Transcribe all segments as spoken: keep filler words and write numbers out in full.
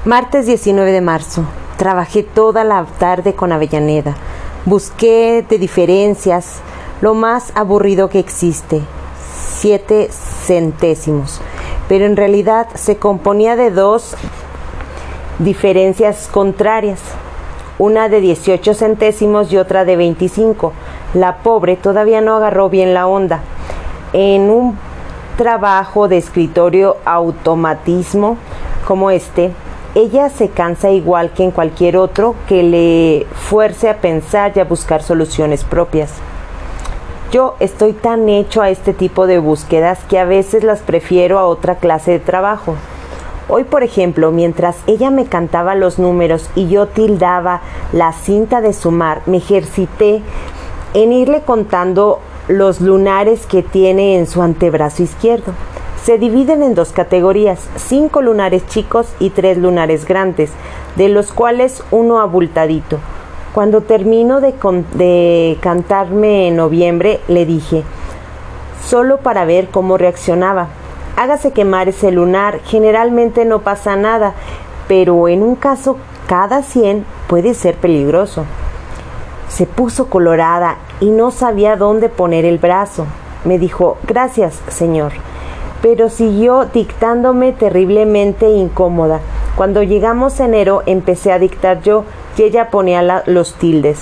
Martes diecinueve de marzo. Trabajé toda la tarde con Avellaneda. Busqué de diferencias lo más aburrido que existe, siete centésimos, pero en realidad se componía de dos diferencias contrarias, una de dieciocho centésimos y otra de veinticinco. La pobre todavía no agarró bien la onda. En un trabajo de escritorio automatismo como este, ella se cansa igual que en cualquier otro que le fuerce a pensar y a buscar soluciones propias. Yo estoy tan hecho a este tipo de búsquedas que a veces las prefiero a otra clase de trabajo. Hoy, por ejemplo, mientras ella me cantaba los números y yo tildaba la cinta de sumar, me ejercité en irle contando los lunares que tiene en su antebrazo izquierdo. Se dividen en dos categorías, cinco lunares chicos y tres lunares grandes, de los cuales uno abultadito. Cuando terminó de, con, de cantarme en noviembre, le dije, solo para ver cómo reaccionaba. Hágase quemar ese lunar, generalmente no pasa nada, pero en un caso cada cien puede ser peligroso. Se puso colorada y no sabía dónde poner el brazo. Me dijo, gracias, señor. Pero siguió dictándome terriblemente incómoda. Cuando llegamos a enero empecé a dictar yo y ella ponía la, los tildes.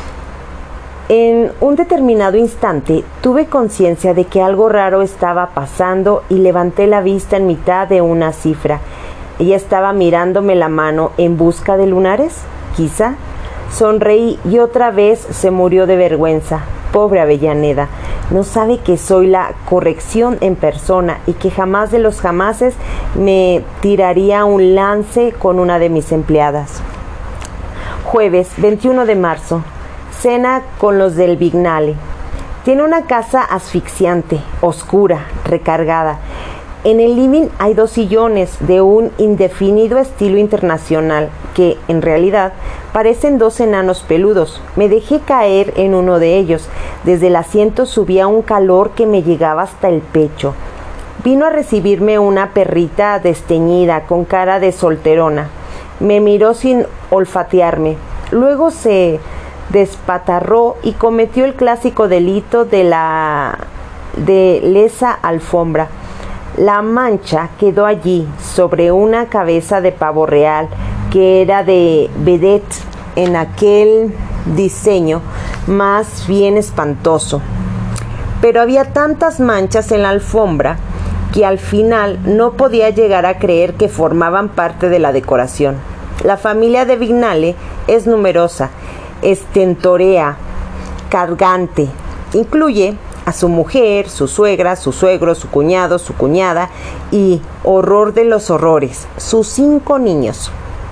En un determinado instante tuve conciencia de que algo raro estaba pasando y levanté la vista en mitad de una cifra. Ella estaba mirándome la mano en busca de lunares, quizá. Sonreí y otra vez se murió de vergüenza. Pobre Avellaneda, no sabe que soy la corrección en persona y que jamás de los jamases me tiraría un lance con una de mis empleadas. Jueves veintiuno de marzo. Cena con los del Vignale. Tiene una casa asfixiante, oscura, recargada. En el living hay dos sillones de un indefinido estilo internacional que, en realidad, parecen dos enanos peludos. Me dejé caer en uno de ellos. Desde el asiento subía un calor que me llegaba hasta el pecho. Vino a recibirme una perrita desteñida con cara de solterona. Me miró sin olfatearme. Luego se despatarró y cometió el clásico delito de la de lesa alfombra. La mancha quedó allí sobre una cabeza de pavo real que era de vedette en aquel diseño más bien espantoso. Pero había tantas manchas en la alfombra que al final no podía llegar a creer que formaban parte de la decoración. La familia de Vignale es numerosa, estentorea, cargante, incluye a su mujer, su suegra, su suegro, su cuñado, su cuñada y, horror de los horrores, sus cinco niños.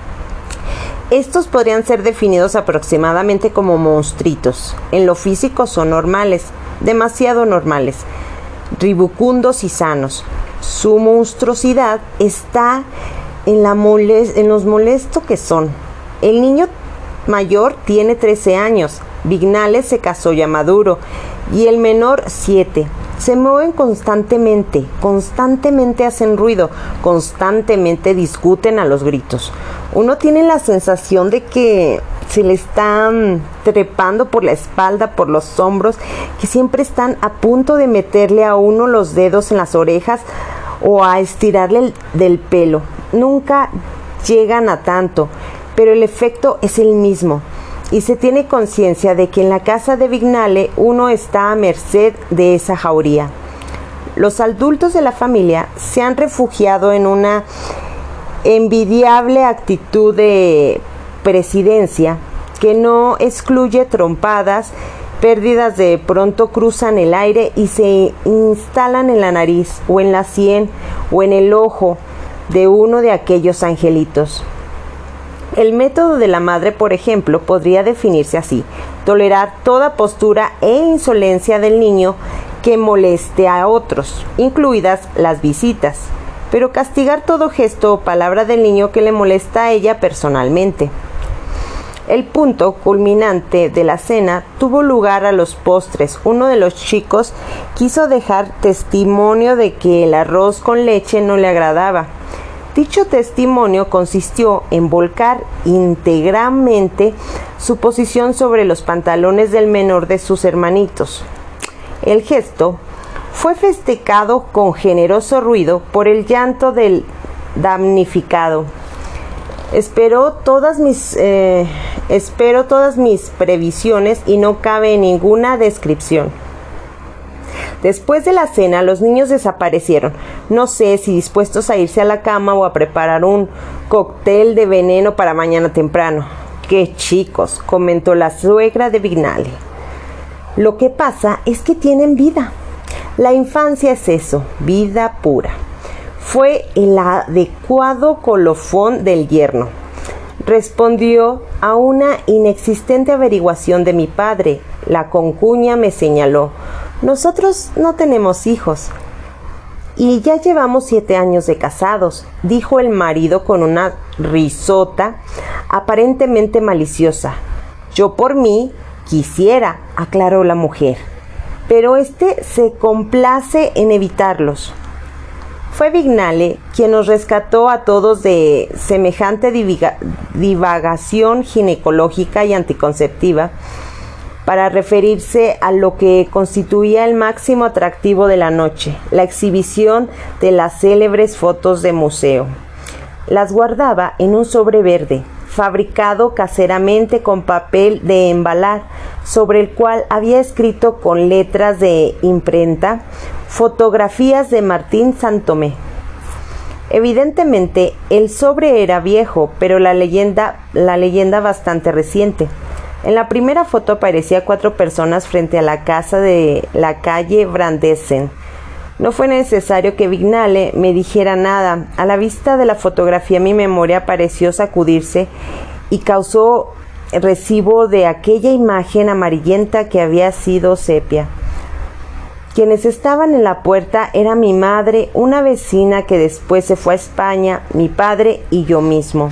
Estos podrían ser definidos aproximadamente como monstruitos. En lo físico son normales, demasiado normales, ribundos y sanos. Su monstruosidad está en, la moles- en los molestos que son. El niño mayor tiene trece años, Vignale se casó ya maduro, y el menor siete. Se mueven constantemente, constantemente hacen ruido, constantemente discuten a los gritos. Uno tiene la sensación de que se le están trepando por la espalda, por los hombros, que siempre están a punto de meterle a uno los dedos en las orejas o a estirarle el, del pelo. Nunca llegan a tanto, pero el efecto es el mismo. Y se tiene conciencia de que en la casa de Vignale uno está a merced de esa jauría. Los adultos de la familia se han refugiado en una envidiable actitud de presidencia que no excluye trompadas, pérdidas de pronto cruzan el aire y se instalan en la nariz o en la sien o en el ojo de uno de aquellos angelitos. El método de la madre, por ejemplo, podría definirse así: tolerar toda postura e insolencia del niño que moleste a otros, incluidas las visitas, pero castigar todo gesto o palabra del niño que le molesta a ella personalmente. El punto culminante de la cena tuvo lugar a los postres. Uno de los chicos quiso dejar testimonio de que el arroz con leche no le agradaba. Dicho testimonio consistió en volcar íntegramente su posición sobre los pantalones del menor de sus hermanitos. El gesto fue festejado con generoso ruido por el llanto del damnificado. Espero todas mis, eh, espero todas mis previsiones y no cabe ninguna descripción. Después de la cena, los niños desaparecieron. No sé si dispuestos a irse a la cama o a preparar un cóctel de veneno para mañana temprano. ¡Qué chicos!, comentó la suegra de Vignale. Lo que pasa es que tienen vida. La infancia es eso, vida pura. Fue el adecuado colofón del yerno. Respondió a una inexistente averiguación de mi padre. La concuña me señaló: nosotros no tenemos hijos. Y ya llevamos siete años de casados, dijo el marido con una risota aparentemente maliciosa. Yo por mí quisiera, aclaró la mujer, pero este se complace en evitarlos. Fue Vignale quien nos rescató a todos de semejante divaga- divagación ginecológica y anticonceptiva para referirse a lo que constituía el máximo atractivo de la noche, la exhibición de las célebres fotos de museo. Las guardaba en un sobre verde, fabricado caseramente con papel de embalar, sobre el cual había escrito con letras de imprenta fotografías de Martín Santomé. Evidentemente, el sobre era viejo, pero la leyenda, la leyenda bastante reciente. En la primera foto aparecía cuatro personas frente a la casa de la calle Brandesen. No fue necesario que Vignale me dijera nada. A la vista de la fotografía mi memoria pareció sacudirse y causó recibo de aquella imagen amarillenta que había sido sepia. Quienes estaban en la puerta eran mi madre, una vecina que después se fue a España, mi padre y yo mismo.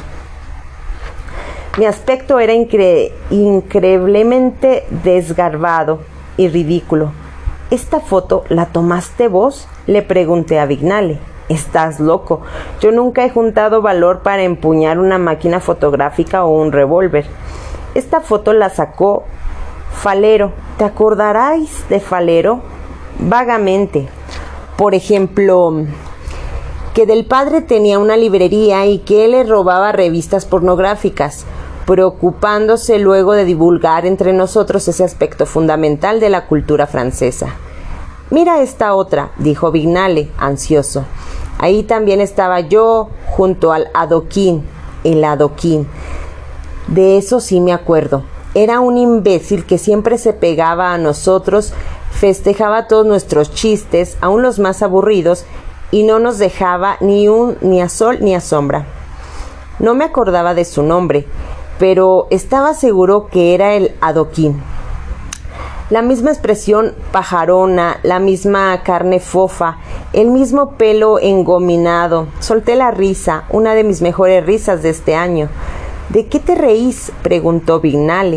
Mi aspecto era incre- increíblemente desgarbado y ridículo. ¿Esta foto la tomaste vos?, le pregunté a Vignale. Estás loco. Yo nunca he juntado valor para empuñar una máquina fotográfica o un revólver. Esta foto la sacó Falero. ¿Te acordaráis de Falero? Vagamente. Por ejemplo, que del padre tenía una librería y que él le robaba revistas pornográficas, preocupándose luego de divulgar entre nosotros ese aspecto fundamental de la cultura francesa. Mira esta otra, dijo Vignale, ansioso. Ahí también estaba yo, junto al adoquín, el adoquín. De eso sí me acuerdo. Era un imbécil que siempre se pegaba a nosotros, festejaba todos nuestros chistes, aun los más aburridos, y no nos dejaba ni un ni a sol ni a sombra. No me acordaba de su nombre, pero estaba seguro que era el adoquín. La misma expresión pajarona, la misma carne fofa, el mismo pelo engominado. Solté la risa, una de mis mejores risas de este año. ¿De qué te reís?, preguntó Vignale.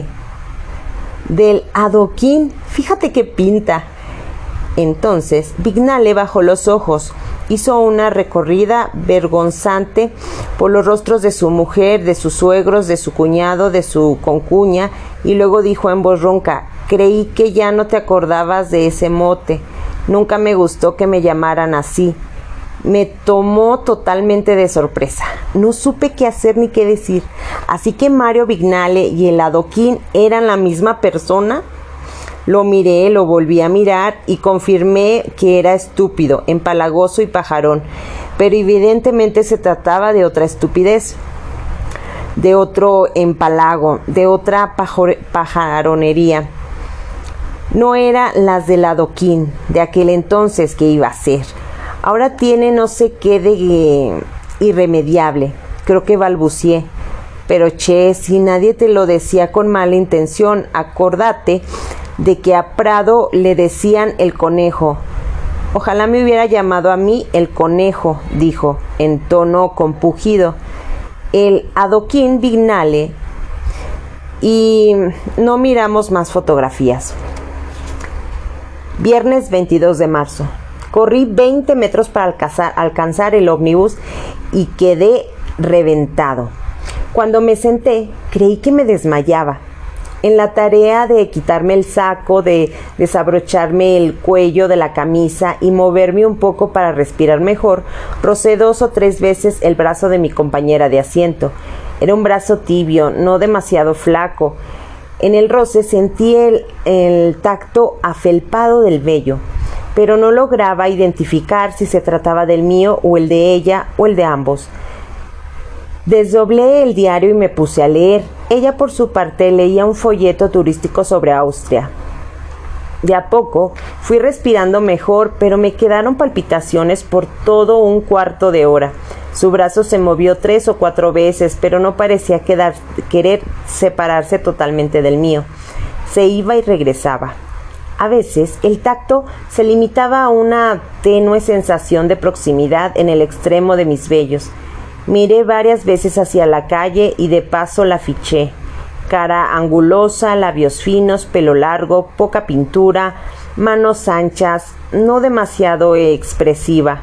Del adoquín, fíjate qué pinta. Entonces Vignale bajó los ojos, hizo una recorrida vergonzante por los rostros de su mujer, de sus suegros, de su cuñado, de su concuña, y luego dijo en voz ronca: creí que ya no te acordabas de ese mote. Nunca me gustó que me llamaran así. Me tomó totalmente de sorpresa. No supe qué hacer ni qué decir. Así que Mario Vignale y el adoquín eran la misma persona. Lo miré, lo volví a mirar y confirmé que era estúpido, empalagoso y pajarón, pero evidentemente se trataba de otra estupidez, de otro empalago, de otra pajor- pajaronería. No era las del adoquín de aquel entonces que iba a ser. Ahora tiene no sé qué de eh, irremediable. Creo que balbucié. Pero che, si nadie te lo decía con mala intención, acordate de que a Prado le decían el conejo. Ojalá me hubiera llamado a mí el conejo, dijo, en tono compungido, el adoquín Vignale, y no miramos más fotografías. Viernes veintidós de marzo. Corrí veinte metros para alcanzar, alcanzar el ómnibus y quedé reventado. Cuando me senté, creí que me desmayaba. En la tarea de quitarme el saco, de desabrocharme el cuello de la camisa y moverme un poco para respirar mejor, rocé dos o tres veces el brazo de mi compañera de asiento. Era un brazo tibio, no demasiado flaco. En el roce sentí el, el tacto afelpado del vello, pero no lograba identificar si se trataba del mío o el de ella o el de ambos. Desdoblé el diario y me puse a leer. Ella, por su parte, leía un folleto turístico sobre Austria. De a poco fui respirando mejor, pero me quedaron palpitaciones por todo un cuarto de hora. Su brazo se movió tres o cuatro veces, pero no parecía quedar, querer separarse totalmente del mío. Se iba y regresaba. A veces el tacto se limitaba a una tenue sensación de proximidad en el extremo de mis vellos. Miré varias veces hacia la calle y de paso la fiché. Cara angulosa, labios finos, pelo largo, poca pintura, manos anchas, no demasiado expresiva.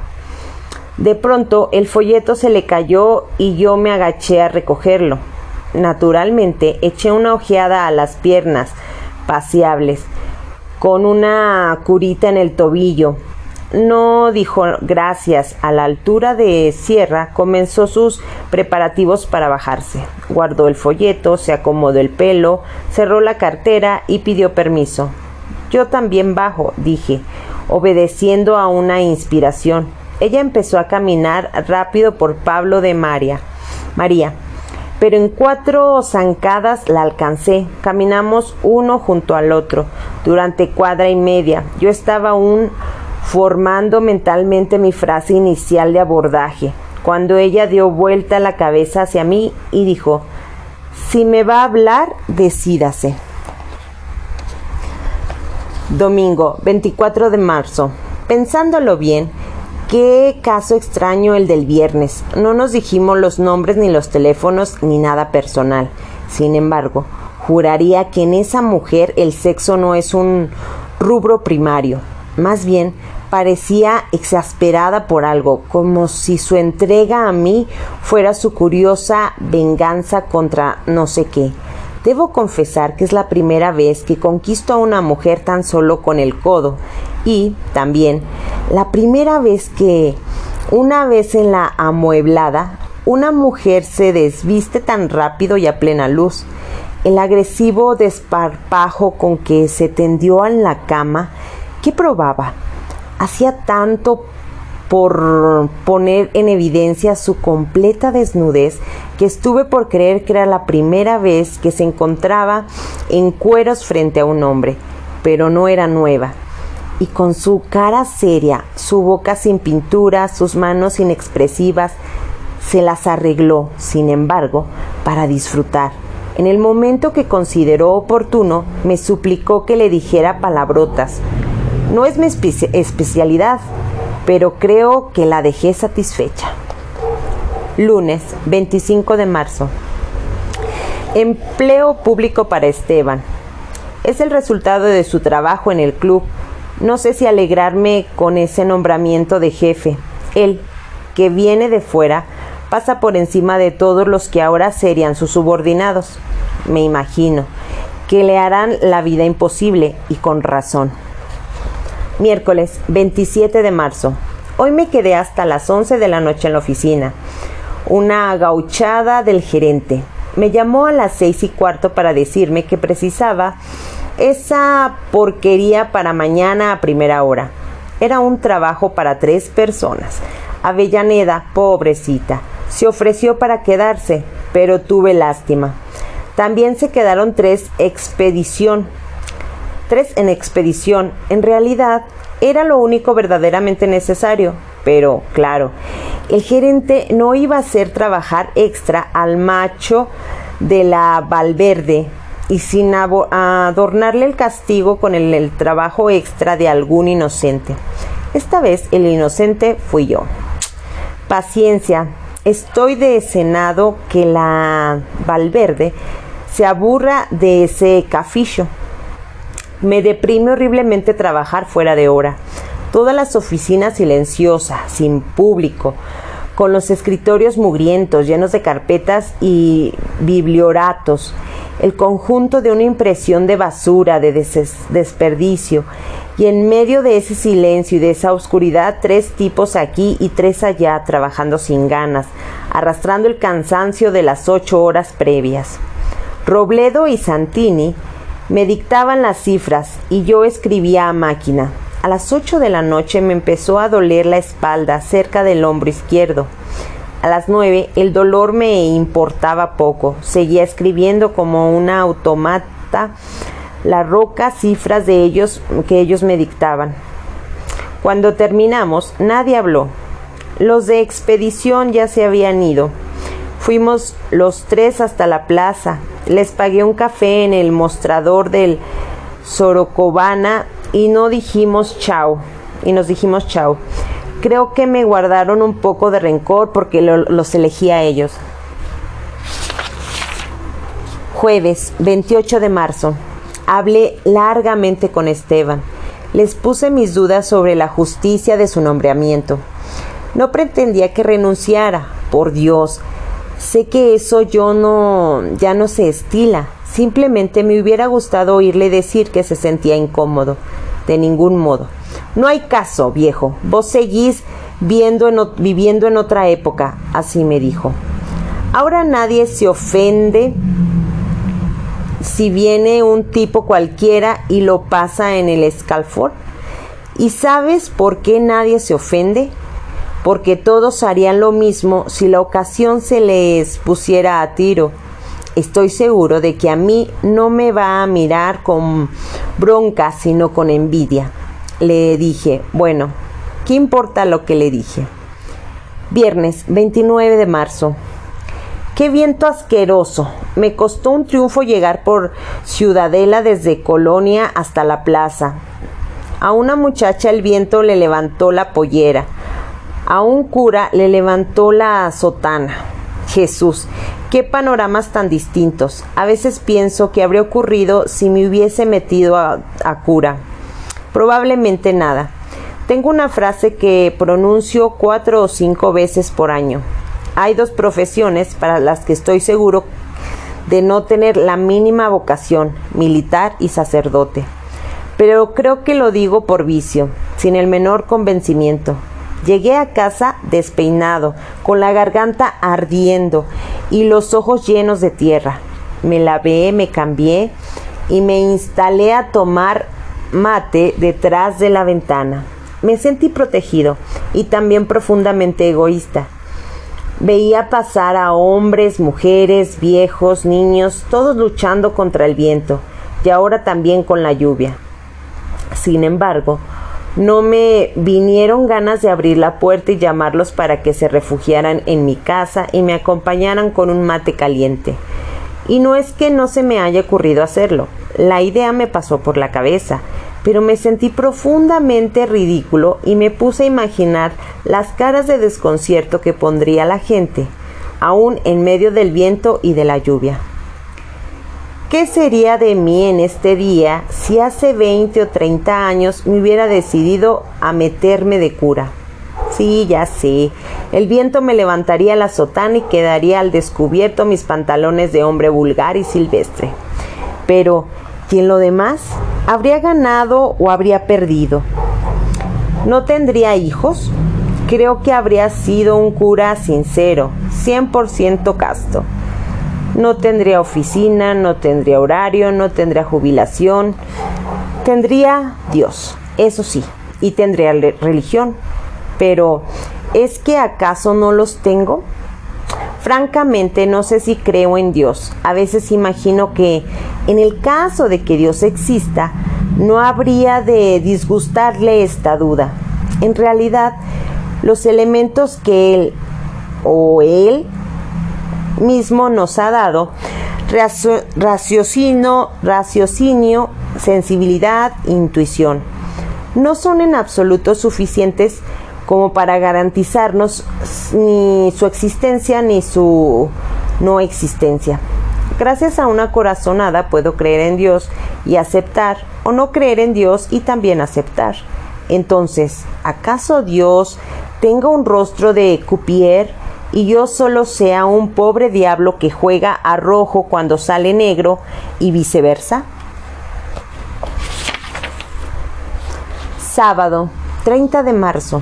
De pronto el folleto se le cayó y yo me agaché a recogerlo. Naturalmente eché una ojeada a las piernas paseables, con una curita en el tobillo. No dijo gracias. A la altura de Sierra comenzó sus preparativos para bajarse. Guardó el folleto, se acomodó el pelo, cerró la cartera y pidió permiso. Yo también bajo, dije, obedeciendo a una inspiración. Ella empezó a caminar rápido por Pablo de María, María, pero en cuatro zancadas la alcancé. Caminamos uno junto al otro durante cuadra y media. Yo estaba aún formando mentalmente mi frase inicial de abordaje, cuando ella dio vuelta la cabeza hacia mí y dijo: si me va a hablar, decídase. Domingo, veinticuatro de marzo. Pensándolo bien, qué caso extraño el del viernes. No nos dijimos los nombres ni los teléfonos ni nada personal. Sin embargo, juraría que en esa mujer el sexo no es un rubro primario. Más bien, parecía exasperada por algo, como si su entrega a mí fuera su curiosa venganza contra no sé qué. Debo confesar que es la primera vez que conquisto a una mujer tan solo con el codo, y también la primera vez que, una vez en la amueblada, una mujer se desviste tan rápido y a plena luz. El agresivo desparpajo con que se tendió en la cama, ¿qué probaba? Hacía tanto por poner en evidencia su completa desnudez que estuve por creer que era la primera vez que se encontraba en cueros frente a un hombre, pero no era nueva. Y con su cara seria, su boca sin pintura, sus manos inexpresivas, se las arregló, sin embargo, para disfrutar. En el momento que consideró oportuno, me suplicó que le dijera palabrotas. No es mi espe- especialidad, pero creo que la dejé satisfecha. Lunes, veinticinco de marzo. Empleo público para Esteban. Es el resultado de su trabajo en el club. No sé si alegrarme con ese nombramiento de jefe. Él, que viene de fuera, pasa por encima de todos los que ahora serían sus subordinados. Me imagino que le harán la vida imposible, y con razón. Miércoles, veintisiete de marzo. Hoy me quedé hasta las once de la noche en la oficina. Una gauchada del gerente. Me llamó a las seis y cuarto para decirme que precisaba esa porquería para mañana a primera hora. Era un trabajo para tres personas. Avellaneda, pobrecita, se ofreció para quedarse, pero tuve lástima. También se quedaron tres expedición. Tres en expedición. En realidad, era lo único verdaderamente necesario. Pero, claro, el gerente no iba a hacer trabajar extra al macho de la Valverde y sin adornarle el castigo con el, el trabajo extra de algún inocente. Esta vez el inocente fui yo. Paciencia. Estoy desenado que la Valverde se aburra de ese cafillo. Me deprime horriblemente trabajar fuera de hora. Todas las oficinas silenciosas, sin público, con los escritorios mugrientos, llenos de carpetas y biblioratos, el conjunto de una impresión de basura, de des- desperdicio, y en medio de ese silencio y de esa oscuridad, tres tipos aquí y tres allá, trabajando sin ganas, arrastrando el cansancio de las ocho horas previas. Robledo y Santini me dictaban las cifras y yo escribía a máquina. A las ocho de la noche me empezó a doler la espalda cerca del hombro izquierdo. A las nueve el dolor me importaba poco. Seguía escribiendo como una automata las rocas cifras de ellos que ellos me dictaban. Cuando terminamos, nadie habló. Los de expedición ya se habían ido. Fuimos los tres hasta la plaza. Les pagué un café en el mostrador del Sorocabana y no dijimos chao. Y nos dijimos chao. Creo que me guardaron un poco de rencor porque lo, los elegí a ellos. Jueves, veintiocho de marzo. Hablé largamente con Esteban. Les puse mis dudas sobre la justicia de su nombramiento. No pretendía que renunciara, por Dios. Sé que eso yo no, ya no se estila. Simplemente me hubiera gustado oírle decir que se sentía incómodo. De ningún modo. No hay caso, viejo. Vos seguís viendo en, viviendo en otra época, así me dijo. Ahora nadie se ofende si viene un tipo cualquiera y lo pasa en el escalfor. ¿Y sabes por qué nadie se ofende? Porque todos harían lo mismo si la ocasión se les pusiera a tiro. Estoy seguro de que a mí no me va a mirar con bronca, sino con envidia. Le dije, bueno, ¿qué importa lo que le dije? Viernes, veintinueve de marzo. ¡Qué viento asqueroso! Me costó un triunfo llegar por Ciudadela desde Colonia hasta la plaza. A una muchacha el viento le levantó la pollera. A un cura le levantó la sotana. Jesús, qué panoramas tan distintos. A veces pienso qué habría ocurrido si me hubiese metido a, a cura. Probablemente nada. Tengo una frase que pronuncio cuatro o cinco veces por año. Hay dos profesiones para las que estoy seguro de no tener la mínima vocación, militar y sacerdote. Pero creo que lo digo por vicio, sin el menor convencimiento. Llegué a casa despeinado, con la garganta ardiendo y los ojos llenos de tierra. Me lavé, me cambié y me instalé a tomar mate detrás de la ventana. Me sentí protegido y también profundamente egoísta. Veía pasar a hombres, mujeres, viejos, niños, todos luchando contra el viento y ahora también con la lluvia. Sin embargo, no me vinieron ganas de abrir la puerta y llamarlos para que se refugiaran en mi casa y me acompañaran con un mate caliente. Y no es que no se me haya ocurrido hacerlo. La idea me pasó por la cabeza, pero me sentí profundamente ridículo y me puse a imaginar las caras de desconcierto que pondría la gente, aún en medio del viento y de la lluvia. ¿Qué sería de mí en este día si hace veinte o treinta años me hubiera decidido a meterme de cura? Sí, ya sé. El viento me levantaría la sotana y quedaría al descubierto mis pantalones de hombre vulgar y silvestre. Pero, ¿y en lo demás? ¿Habría ganado o habría perdido? ¿No tendría hijos? Creo que habría sido un cura sincero, cien por ciento casto. No tendría oficina, no tendría horario, no tendría jubilación. Tendría Dios, eso sí, y tendría religión. Pero, ¿es que acaso no los tengo? Francamente, no sé si creo en Dios. A veces imagino que, en el caso de que Dios exista, no habría de disgustarle esta duda. En realidad, los elementos que Él o Él mismo nos ha dado, raciocinio, raciocinio, sensibilidad, intuición, no son en absoluto suficientes como para garantizarnos ni su existencia ni su no existencia. Gracias a una corazonada puedo creer en Dios y aceptar, o no creer en Dios y también aceptar. Entonces, ¿acaso Dios tenga un rostro de croupier y yo solo sea un pobre diablo que juega a rojo cuando sale negro y viceversa? Sábado, treinta de marzo.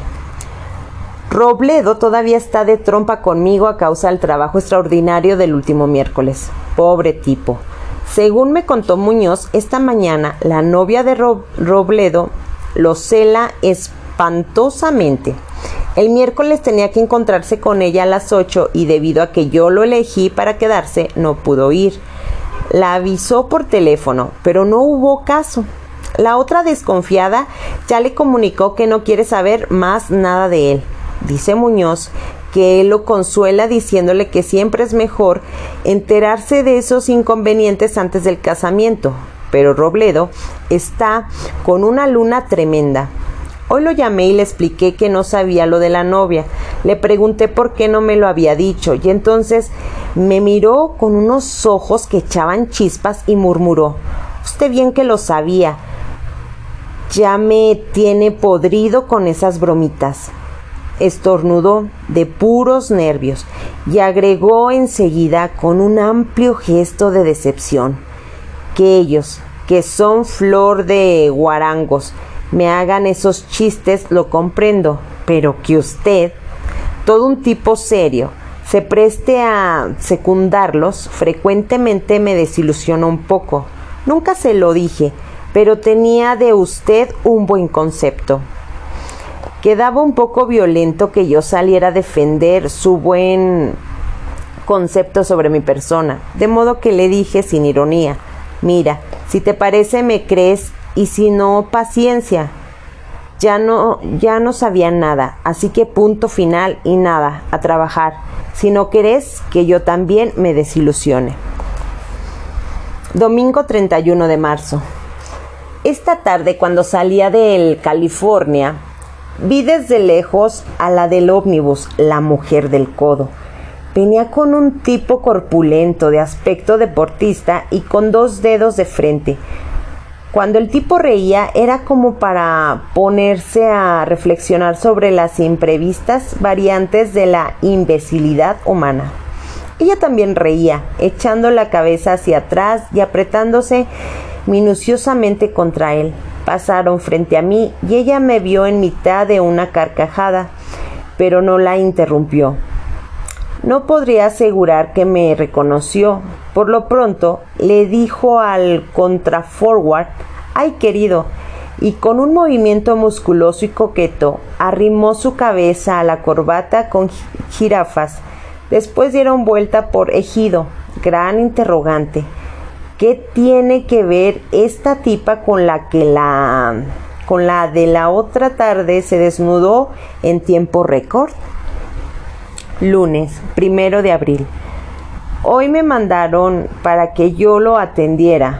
Robledo todavía está de trompa conmigo a causa del trabajo extraordinario del último miércoles. Pobre tipo. Según me contó Muñoz, esta mañana la novia de Ro- Robledo lo cela espantosamente. El miércoles tenía que encontrarse con ella a las ocho y debido a que yo lo elegí para quedarse, no pudo ir. La avisó por teléfono, pero no hubo caso. La otra desconfiada ya le comunicó que no quiere saber más nada de él. Dice Muñoz que él lo consuela diciéndole que siempre es mejor enterarse de esos inconvenientes antes del casamiento, pero Robledo está con una luna tremenda. Hoy lo llamé y le expliqué que no sabía lo de la novia. Le pregunté por qué no me lo había dicho y entonces me miró con unos ojos que echaban chispas y murmuró: «Usted bien que lo sabía. Ya me tiene podrido con esas bromitas». Estornudó de puros nervios y agregó enseguida con un amplio gesto de decepción: «Que ellos, que son flor de guarangos, me hagan esos chistes lo comprendo, pero que usted, todo un tipo serio, se preste a secundarlos, frecuentemente me desilusiona un poco. Nunca se lo dije, pero tenía de usted un buen concepto». Quedaba un poco violento que yo saliera a defender su buen concepto sobre mi persona, de modo que le dije sin ironía: «Mira, si te parece me crees y si no, paciencia». Ya no, ya no sabía nada, así que punto final y nada, a trabajar, si no querés que yo también me desilusione. Domingo treinta y uno de marzo. Esta tarde, cuando salía del California, vi desde lejos a la del ómnibus, la mujer del codo. Venía con un tipo corpulento, de aspecto deportista y con dos dedos de frente. Cuando el tipo reía era como para ponerse a reflexionar sobre las imprevistas variantes de la imbecilidad humana. Ella también reía, echando la cabeza hacia atrás y apretándose minuciosamente contra él. Pasaron frente a mí y ella me vio en mitad de una carcajada, pero no la interrumpió. No podría asegurar que me reconoció. Por lo pronto le dijo al contraforward: «Ay, querido», y con un movimiento musculoso y coqueto arrimó su cabeza a la corbata con jirafas. Después dieron vuelta por Ejido. Gran interrogante. ¿Qué tiene que ver esta tipa con la que la con la de la otra tarde se desnudó en tiempo récord? Lunes, primero de abril. Hoy me mandaron para que yo lo atendiera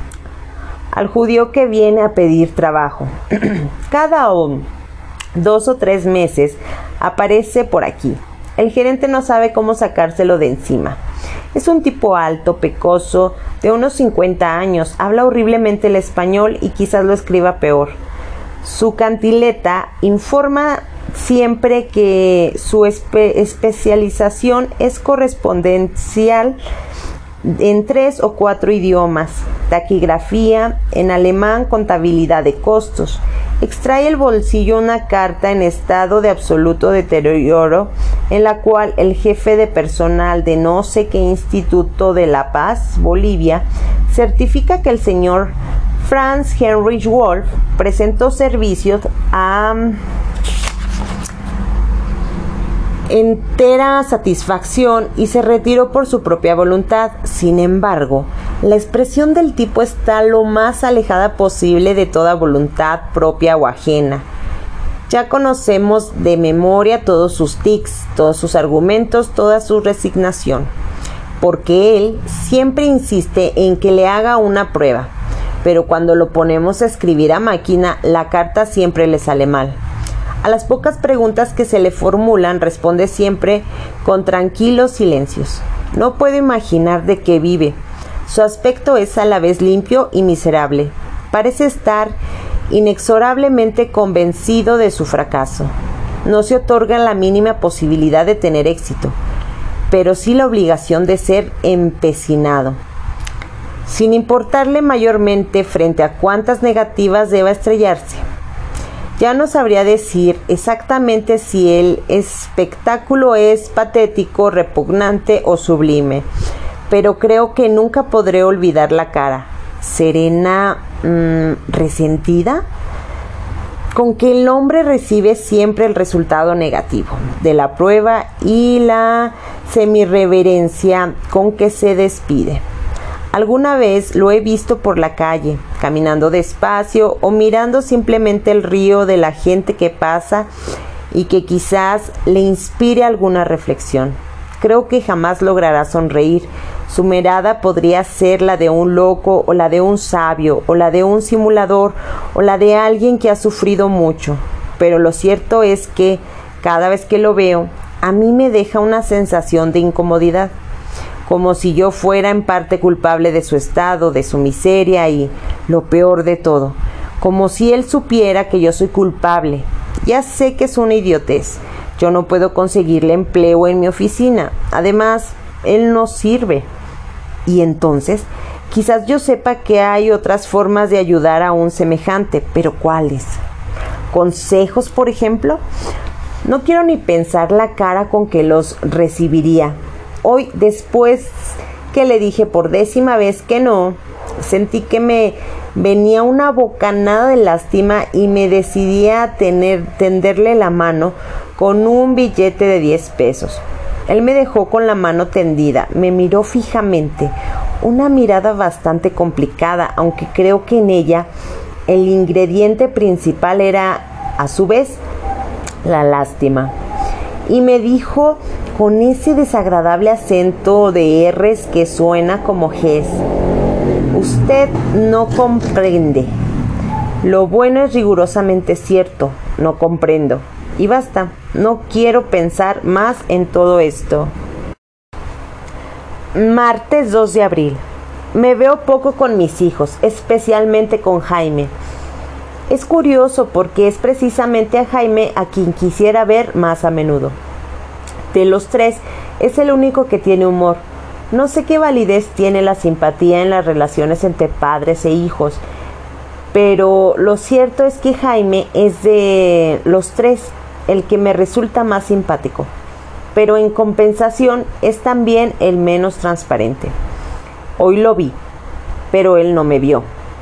al judío que viene a pedir trabajo. Cada um, dos o tres meses aparece por aquí. El gerente no sabe cómo sacárselo de encima. Es un tipo alto, pecoso, de unos cincuenta años, habla horriblemente el español y quizás lo escriba peor. Su cantileta informa siempre que su espe- especialización es correspondencial en tres o cuatro idiomas: taquigrafía, en alemán, contabilidad de costos. Extrae del bolsillo una carta en estado de absoluto deterioro, en la cual el jefe de personal de no sé qué Instituto de La Paz, Bolivia, certifica que el señor Franz Heinrich Wolf prestó servicios a entera satisfacción y se retiró por su propia voluntad. Sin embargo, la expresión del tipo está lo más alejada posible de toda voluntad propia o ajena. Ya conocemos de memoria todos sus tics, todos sus argumentos, toda su resignación, porque él siempre insiste en que le haga una prueba, pero cuando lo ponemos a escribir a máquina, la carta siempre le sale mal. A las pocas preguntas que se le formulan, responde siempre con tranquilos silencios. No puedo imaginar de qué vive. Su aspecto es a la vez limpio y miserable. Parece estar inexorablemente convencido de su fracaso. No se otorga la mínima posibilidad de tener éxito, pero sí la obligación de ser empecinado, sin importarle mayormente frente a cuántas negativas deba estrellarse. Ya no sabría decir exactamente si el espectáculo es patético, repugnante o sublime, pero creo que nunca podré olvidar la cara serena, mmm, resentida, con que el hombre recibe siempre el resultado negativo de la prueba y la semirreverencia con que se despide. Alguna vez lo he visto por la calle, caminando despacio o mirando simplemente el río de la gente que pasa y que quizás le inspire alguna reflexión. Creo que jamás logrará sonreír. Su mirada podría ser la de un loco o la de un sabio o la de un simulador o la de alguien que ha sufrido mucho. Pero lo cierto es que cada vez que lo veo, a mí me deja una sensación de incomodidad, como si yo fuera en parte culpable de su estado, de su miseria y, lo peor de todo, como si él supiera que yo soy culpable. Ya sé que es una idiotez. Yo no puedo conseguirle empleo en mi oficina. Además, él no sirve. Y entonces, quizás yo sepa que hay otras formas de ayudar a un semejante, pero ¿cuáles? ¿Consejos, por ejemplo? No quiero ni pensar la cara con que los recibiría. Hoy, después que le dije por décima vez que no, sentí que me venía una bocanada de lástima y me decidí a tener, tenderle la mano con un billete de diez pesos. Él me dejó con la mano tendida, me miró fijamente, una mirada bastante complicada, aunque creo que en ella el ingrediente principal era, a su vez, la lástima. Y me dijo con ese desagradable acento de erres que suena como ges: usted no comprende. Lo bueno es rigurosamente cierto, no comprendo. Y basta, no quiero pensar más en todo esto. Martes dos de abril. Me veo poco con mis hijos, especialmente con Jaime. Es curioso porque es precisamente a Jaime a quien quisiera ver más a menudo. De los tres, es el único que tiene humor. No sé qué validez tiene la simpatía en las relaciones entre padres e hijos, pero lo cierto es que Jaime es de los tres el que me resulta más simpático, pero en compensación es también el menos transparente. Hoy lo vi, pero él no me vio.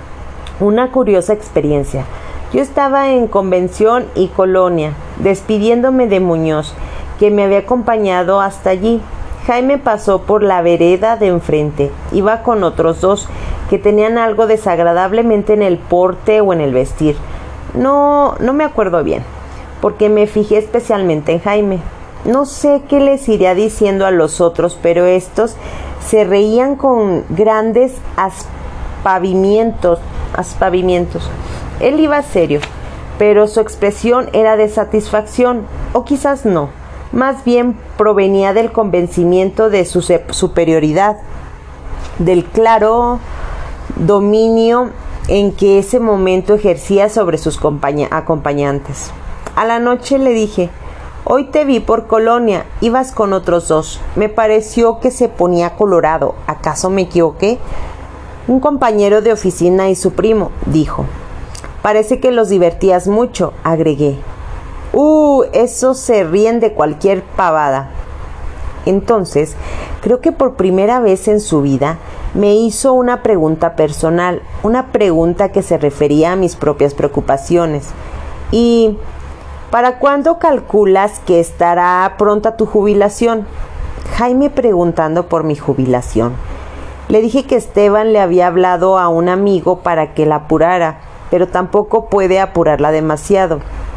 Una curiosa experiencia. Yo estaba en Convención y Colonia, despidiéndome de Muñoz, que me había acompañado hasta allí. Jaime pasó por la vereda de enfrente. Iba con otros dos que tenían algo desagradablemente en el porte o en el vestir. No, no me acuerdo bien, porque me fijé especialmente en Jaime. No sé qué les iría diciendo a los otros, pero estos se reían con grandes aspavientos, aspavientos. Él iba serio, pero su expresión era de satisfacción, o quizás no. Más bien provenía del convencimiento de su superioridad, del claro dominio en que ese momento ejercía sobre sus acompañantes. A la noche le dije: hoy te vi por Colonia, ibas con otros dos. Me pareció que se ponía colorado. ¿Acaso me equivoqué? Un compañero de oficina y su primo, dijo. Parece que los divertías mucho, agregué. Uh, esos se ríen de cualquier pavada. Entonces, creo que por primera vez en su vida me hizo una pregunta personal, una pregunta que se refería a mis propias preocupaciones. ¿Y para cuándo calculas que estará pronta tu jubilación? Jaime preguntando por mi jubilación. Le dije que Esteban le había hablado a un amigo para que la apurara, pero tampoco puede apurarla demasiado.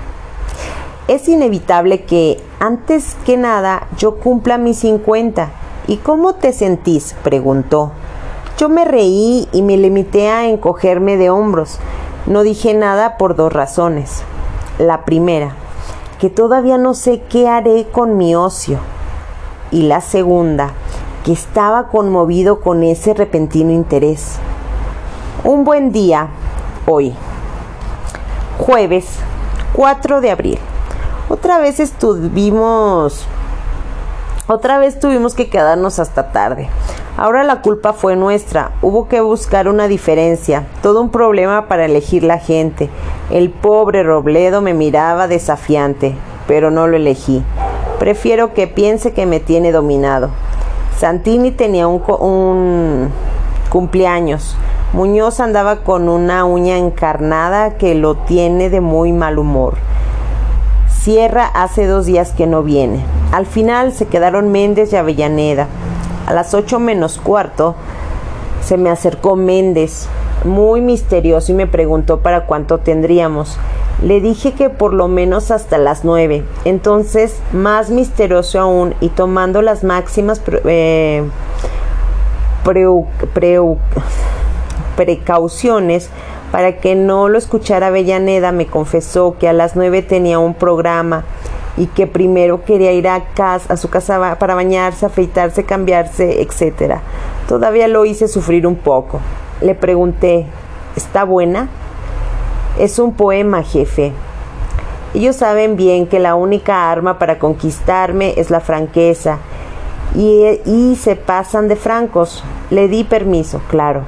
Es inevitable que, antes que nada, yo cumpla mis cincuenta. ¿Y cómo te sentís?, preguntó. Yo me reí y me limité a encogerme de hombros. No dije nada por dos razones. La primera, que todavía no sé qué haré con mi ocio. Y la segunda, que estaba conmovido con ese repentino interés. Un buen día, hoy. Jueves cuatro de abril. Otra vez estuvimos, otra vez tuvimos que quedarnos hasta tarde. Ahora la culpa fue nuestra. Hubo que buscar una diferencia. Todo un problema para elegir la gente. El pobre Robledo me miraba desafiante, pero no lo elegí. Prefiero que piense que me tiene dominado. Santini tenía un, un cumpleaños. Muñoz andaba con una uña encarnada que lo tiene de muy mal humor. Sierra hace dos días que no viene. Al final se quedaron Méndez y Avellaneda. A las ocho menos cuarto se me acercó Méndez, muy misterioso, y me preguntó para cuánto tendríamos. Le dije que por lo menos hasta las nueve. Entonces, más misterioso aún, y tomando las máximas pre, eh, pre, pre, precauciones para que no lo escuchara Avellaneda, me confesó que a las nueve tenía un programa y que primero quería ir a, casa, a su casa para bañarse, afeitarse, cambiarse, etcétera. Todavía lo hice sufrir un poco. Le pregunté, ¿está buena? Es un poema, jefe. Ellos saben bien que la única arma para conquistarme es la franqueza, y, y se pasan de francos. Le di permiso, claro.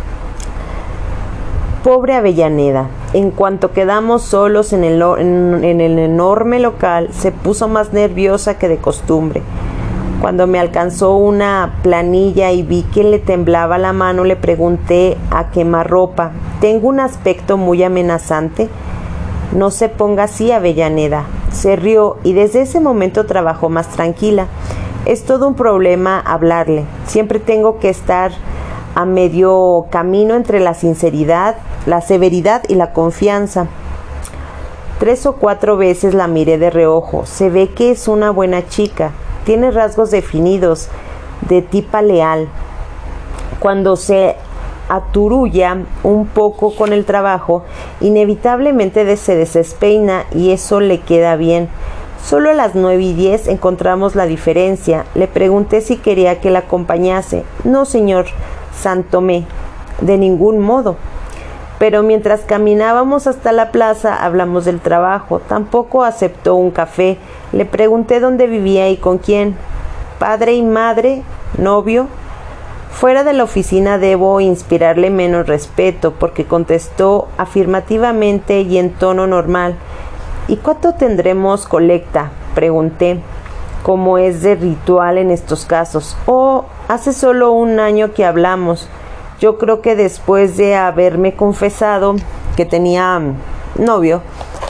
Pobre Avellaneda, en cuanto quedamos solos en el, en, en el enorme local, se puso más nerviosa que de costumbre. Cuando me alcanzó una planilla y vi que le temblaba la mano, le pregunté a quemarropa, ¿tengo un aspecto muy amenazante? No se ponga así, Avellaneda. Se rió y desde ese momento trabajó más tranquila. Es todo un problema hablarle. Siempre tengo que estar a medio camino entre la sinceridad, la severidad y la confianza. Tres o cuatro veces la miré de reojo. Se ve que es una buena chica. Tiene rasgos definidos, de tipa leal. Cuando se aturulla un poco con el trabajo, inevitablemente se desespeina y eso le queda bien. Solo a las nueve y diez encontramos la diferencia. Le pregunté si quería que la acompañase. No, señor Santomé, de ningún modo. Pero mientras caminábamos hasta la plaza, hablamos del trabajo. Tampoco aceptó un café. Le pregunté dónde vivía y con quién. Padre y madre, novio. Fuera de la oficina debo inspirarle menos respeto, porque contestó afirmativamente y en tono normal. ¿Y cuánto tendremos colecta?, pregunté, como es de ritual en estos casos. Oh, hace solo un año que hablamos. Yo creo que después de haberme confesado que tenía novio,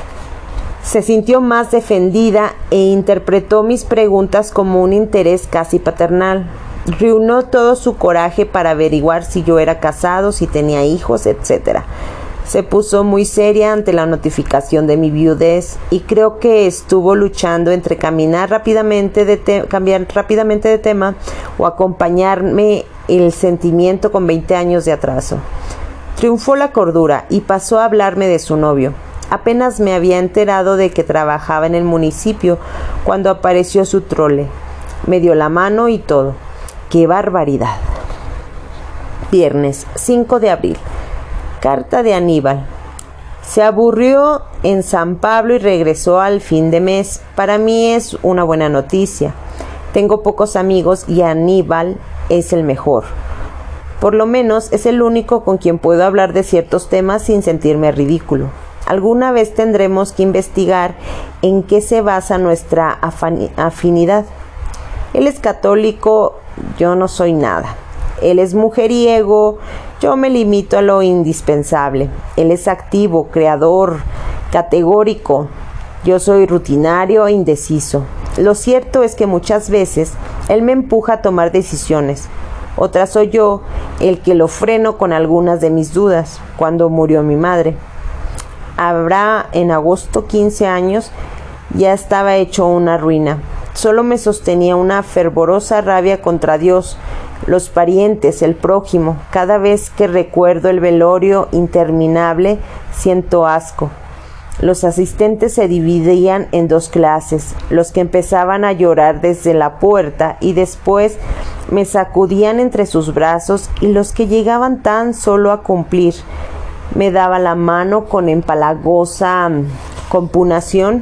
se sintió más defendida e interpretó mis preguntas como un interés casi paternal. Reunió todo su coraje para averiguar si yo era casado, si tenía hijos, etcétera. Se puso muy seria ante la notificación de mi viudez y creo que estuvo luchando entre caminar rápidamente de te- cambiar rápidamente de tema o acompañarme el sentimiento con veinte años de atraso. Triunfó la cordura y pasó a hablarme de su novio. Apenas me había enterado de que trabajaba en el municipio cuando apareció su trole. Me dio la mano y todo. ¡Qué barbaridad! Viernes cinco de abril. Carta de Aníbal. Se aburrió en San Pablo y regresó al fin de mes. Para mí es una buena noticia. Tengo pocos amigos y Aníbal es el mejor. Por lo menos es el único con quien puedo hablar de ciertos temas sin sentirme ridículo. Alguna vez tendremos que investigar en qué se basa nuestra afinidad. Él es católico, yo no soy nada. Él es mujeriego, yo me limito a lo indispensable. Él es activo, creador, categórico. Yo soy rutinario e indeciso. Lo cierto es que muchas veces él me empuja a tomar decisiones. Otras soy yo el que lo freno con algunas de mis dudas. Cuando murió mi madre, habrá en agosto quince años, ya estaba hecho una ruina. Solo me sostenía una fervorosa rabia contra Dios, los parientes, el prójimo. Cada vez que recuerdo el velorio interminable, siento asco. Los asistentes se dividían en dos clases, los que empezaban a llorar desde la puerta y después me sacudían entre sus brazos, y los que llegaban tan solo a cumplir me daba la mano con empalagosa compunación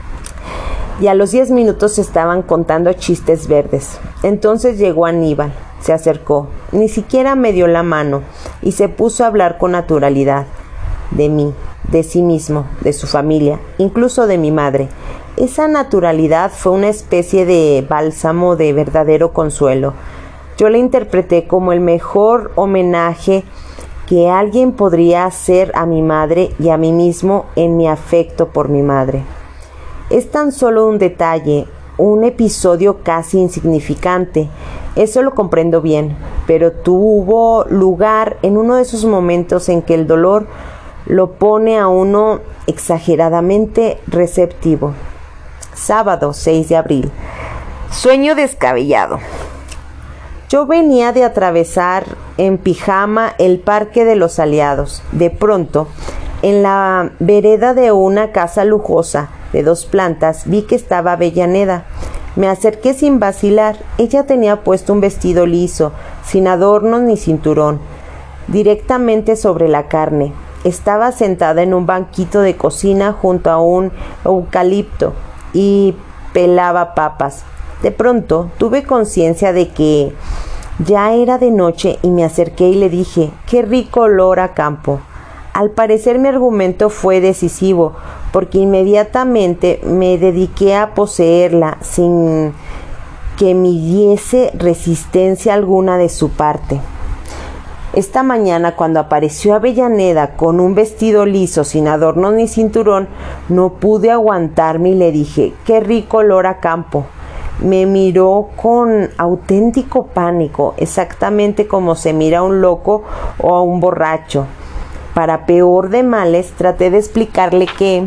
y a los diez minutos estaban contando chistes verdes. Entonces llegó Aníbal, se acercó, ni siquiera me dio la mano y se puso a hablar con naturalidad de mí, de sí mismo, de su familia, incluso de mi madre. Esa naturalidad fue una especie de bálsamo de verdadero consuelo. Yo la interpreté como el mejor homenaje que alguien podría hacer a mi madre y a mí mismo en mi afecto por mi madre. Es tan solo un detalle, un episodio casi insignificante, eso lo comprendo bien, pero tuvo lugar en uno de esos momentos en que el dolor lo pone a uno exageradamente receptivo. Sábado seis de abril. Sueño descabellado. Yo venía de atravesar en pijama el Parque de los Aliados. De pronto, en la vereda de una casa lujosa de dos plantas, vi que estaba Avellaneda. Me acerqué sin vacilar. Ella tenía puesto un vestido liso, sin adornos ni cinturón, directamente sobre la carne. Estaba sentada en un banquito de cocina junto a un eucalipto y pelaba papas. De pronto tuve conciencia de que ya era de noche y me acerqué y le dije: «¡Qué rico olor a campo!». Al parecer mi argumento fue decisivo, porque inmediatamente me dediqué a poseerla sin que midiese resistencia alguna de su parte. Esta mañana, cuando apareció Avellaneda con un vestido liso, sin adornos ni cinturón, no pude aguantarme y le dije: «¡Qué rico olor a campo!». Me miró con auténtico pánico, exactamente como se mira a un loco o a un borracho. Para peor de males, traté de explicarle que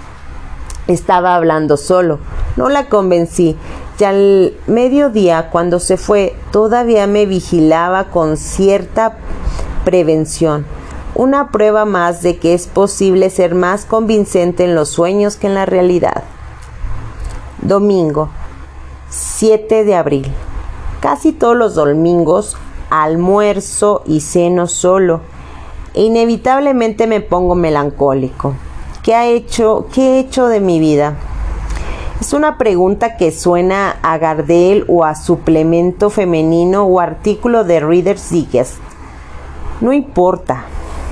estaba hablando solo. No la convencí. Y al mediodía, cuando se fue, todavía me vigilaba con cierta prevención. Una prueba más de que es posible ser más convincente en los sueños que en la realidad. Domingo, siete de abril. Casi todos los domingos almuerzo y ceno solo e inevitablemente me pongo melancólico. ¿Qué ha hecho, qué he hecho de mi vida? Es una pregunta que suena a Gardel o a suplemento femenino o artículo de Reader's Digest. No importa.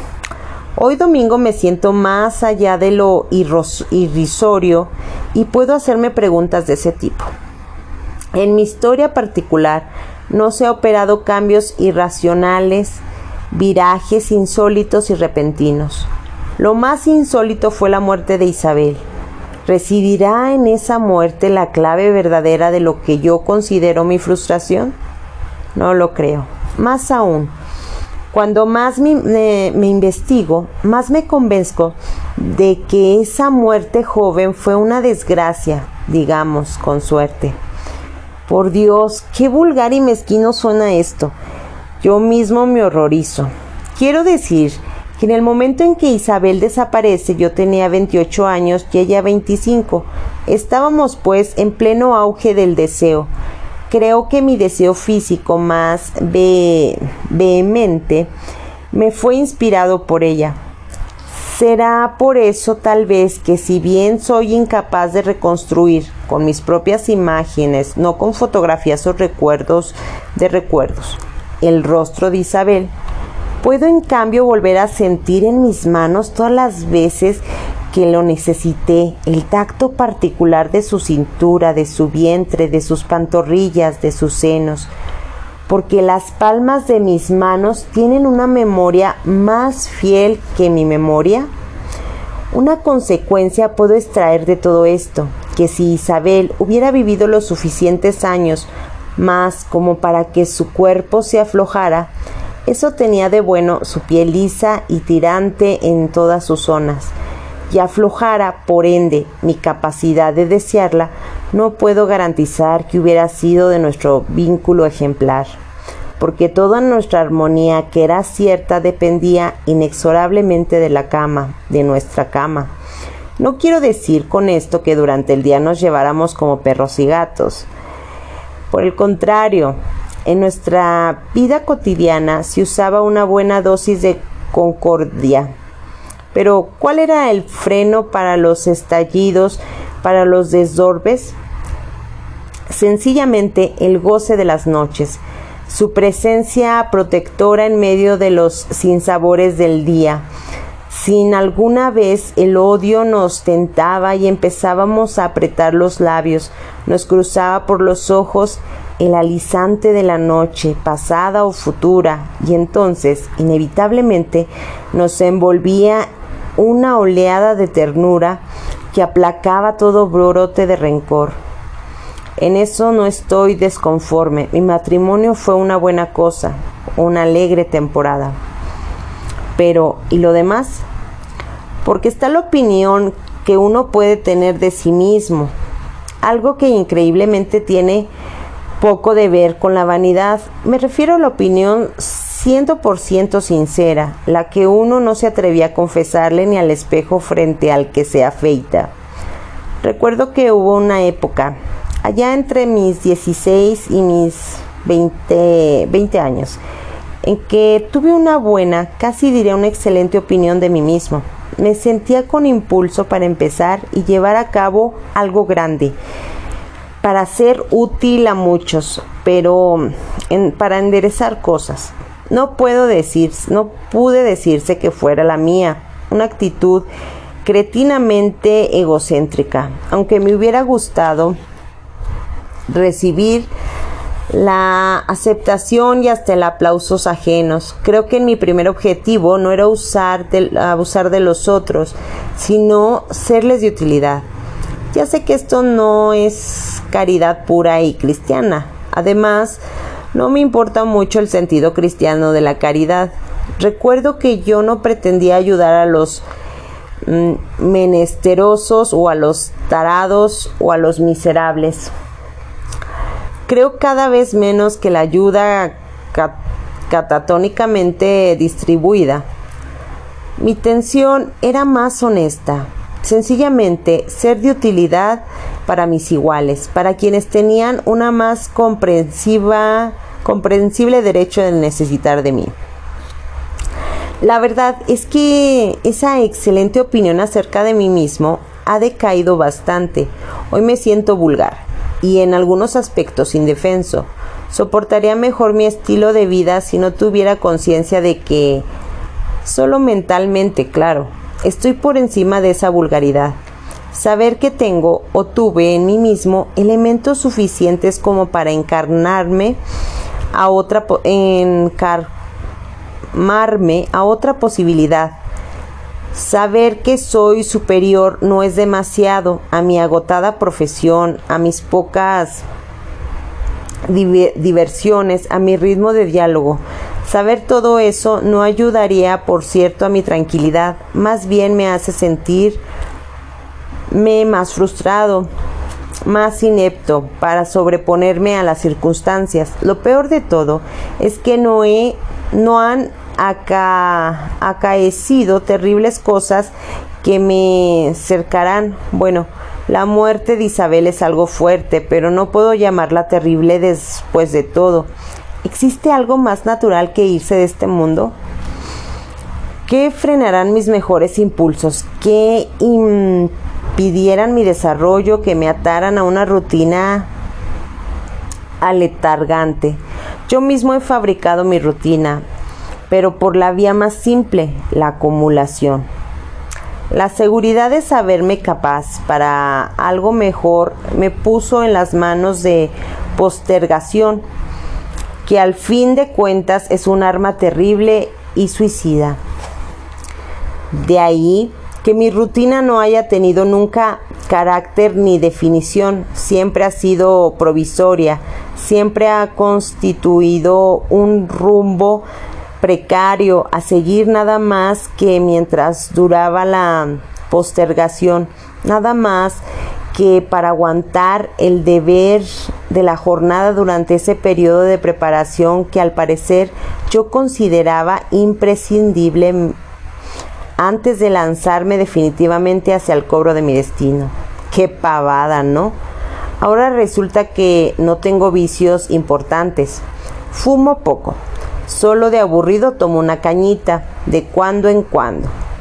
Hoy domingo me siento más allá de lo irrisorio y puedo hacerme preguntas de ese tipo. En mi historia particular no se han operado cambios irracionales, virajes insólitos y repentinos. Lo más insólito fue la muerte de Isabel. ¿Residirá en esa muerte la clave verdadera de lo que yo considero mi frustración? No lo creo. Más aún, cuando más me, me, me investigo, más me convenzco de que esa muerte joven fue una desgracia, digamos, con suerte. Por Dios, qué vulgar y mezquino suena esto. Yo mismo me horrorizo. Quiero decir que en el momento en que Isabel desaparece, yo tenía veintiocho años y ella veinticinco. Estábamos pues en pleno auge del deseo. Creo que mi deseo físico más ve- vehemente me fue inspirado por ella. Será por eso tal vez que, si bien soy incapaz de reconstruir con mis propias imágenes, no con fotografías o recuerdos de recuerdos, el rostro de Isabel, puedo en cambio volver a sentir en mis manos todas las veces que lo necesité, el tacto particular de su cintura, de su vientre, de sus pantorrillas, de sus senos, porque las palmas de mis manos tienen una memoria más fiel que mi memoria. Una consecuencia puedo extraer de todo esto, que si Isabel hubiera vivido los suficientes años más como para que su cuerpo se aflojara, eso tenía de bueno su piel lisa y tirante en todas sus zonas, y aflojara, por ende, mi capacidad de desearla, no puedo garantizar que hubiera sido de nuestro vínculo ejemplar, porque toda nuestra armonía, que era cierta, dependía inexorablemente de la cama, de nuestra cama. No quiero decir con esto que durante el día nos lleváramos como perros y gatos. Por el contrario, en nuestra vida cotidiana se usaba una buena dosis de concordia, Pero ¿cuál era el freno para los estallidos, para los desdorbes? Sencillamente el goce de las noches, su presencia protectora en medio de los sinsabores del día. Sin alguna vez el odio nos tentaba y empezábamos a apretar los labios, nos cruzaba por los ojos el alisante de la noche, pasada o futura, y entonces, inevitablemente, nos envolvía una oleada de ternura que aplacaba todo brote de rencor. En eso no estoy desconforme. Mi matrimonio fue una buena cosa, una alegre temporada. Pero, ¿y lo demás? Porque está la opinión que uno puede tener de sí mismo, algo que increíblemente tiene poco de ver con la vanidad. Me refiero a la opinión cien por ciento sincera, la que uno no se atrevía a confesarle ni al espejo frente al que se afeita. Recuerdo que hubo una época, allá entre mis dieciséis y mis veinte, veinte años, en que tuve una buena, casi diría una excelente opinión de mí mismo. Me sentía con impulso para empezar y llevar a cabo algo grande, para ser útil a muchos, pero en, para enderezar cosas. No puedo decir, no pude decirse que fuera la mía, una actitud cretinamente egocéntrica, aunque me hubiera gustado recibir la aceptación y hasta el aplausos ajenos. Creo que mi primer objetivo no era usar de, abusar de los otros, sino serles de utilidad. Ya sé que esto no es caridad pura y cristiana. Además, no me importa mucho el sentido cristiano de la caridad. Recuerdo que yo no pretendía ayudar a los mm, menesterosos o a los tarados o a los miserables. Creo cada vez menos que la ayuda cat- catatónicamente distribuida. Mi intención era más honesta, sencillamente ser de utilidad para mis iguales, para quienes tenían una más comprensiva, comprensible derecho de necesitar de mí. La verdad es que esa excelente opinión acerca de mí mismo ha decaído bastante. Hoy me siento vulgar y en algunos aspectos indefenso. Soportaría mejor mi estilo de vida si no tuviera conciencia de que, solo mentalmente, claro, estoy por encima de esa vulgaridad. Saber que tengo o tuve en mí mismo elementos suficientes como para encarnarme a otra, encarmarme a otra posibilidad. Saber que soy superior no es demasiado a mi agotada profesión, a mis pocas diversiones, a mi ritmo de diálogo. Saber todo eso no ayudaría, por cierto, a mi tranquilidad. Más bien me hace sentirme más frustrado, más inepto para sobreponerme a las circunstancias. Lo peor de todo es que no, he, no han Aca, acaecido terribles cosas que me cercarán. Bueno, la muerte de Isabel es algo fuerte, pero no puedo llamarla terrible después de todo. ¿Existe algo más natural que irse de este mundo? ¿Qué frenarán mis mejores impulsos? ¿Qué impidieran mi desarrollo? ¿Que me ataran a una rutina aletargante? Yo mismo he fabricado mi rutina, pero por la vía más simple, la acumulación. La seguridad de saberme capaz para algo mejor me puso en las manos de postergación, que al fin de cuentas es un arma terrible y suicida. De ahí que mi rutina no haya tenido nunca carácter ni definición, siempre ha sido provisoria, siempre ha constituido un rumbo precario a seguir, nada más que mientras duraba la postergación, nada más que para aguantar el deber de la jornada durante ese periodo de preparación que al parecer yo consideraba imprescindible antes de lanzarme definitivamente hacia el cobro de mi destino. ¡Qué pavada!, ¿no? Ahora resulta que no tengo vicios importantes. Fumo poco. Solo de aburrido tomo una cañita, de cuando en cuando.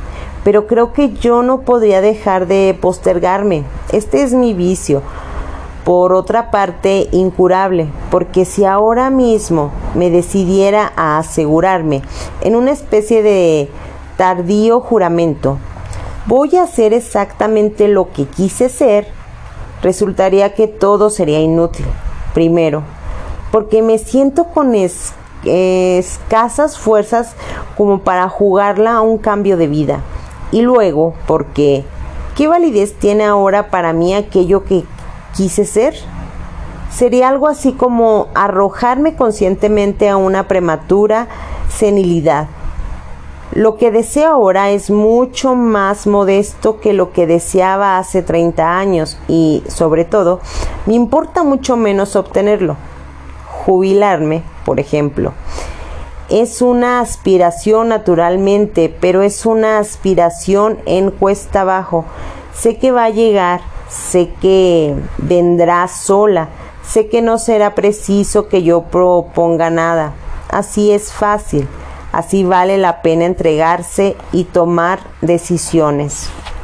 pero creo que yo no podría dejar de postergarme. Este es mi vicio. Por otra parte, incurable, porque si ahora mismo me decidiera a asegurarme en una especie de tardío juramento, voy a hacer exactamente lo que quise ser, resultaría que todo sería inútil. Primero, porque me siento con es, escasas fuerzas como para jugarla a un cambio de vida. Y luego, porque ¿qué validez tiene ahora para mí aquello que quise ser? Sería algo así como arrojarme conscientemente a una prematura senilidad. Lo que deseo ahora es mucho más modesto que lo que deseaba hace treinta años y, sobre todo, me importa mucho menos obtenerlo. Jubilarme, por ejemplo, es una aspiración naturalmente, pero es una aspiración en cuesta abajo. Sé que va a llegar, sé que vendrá sola, sé que no será preciso que yo proponga nada. Así es fácil. Así vale la pena entregarse y tomar decisiones.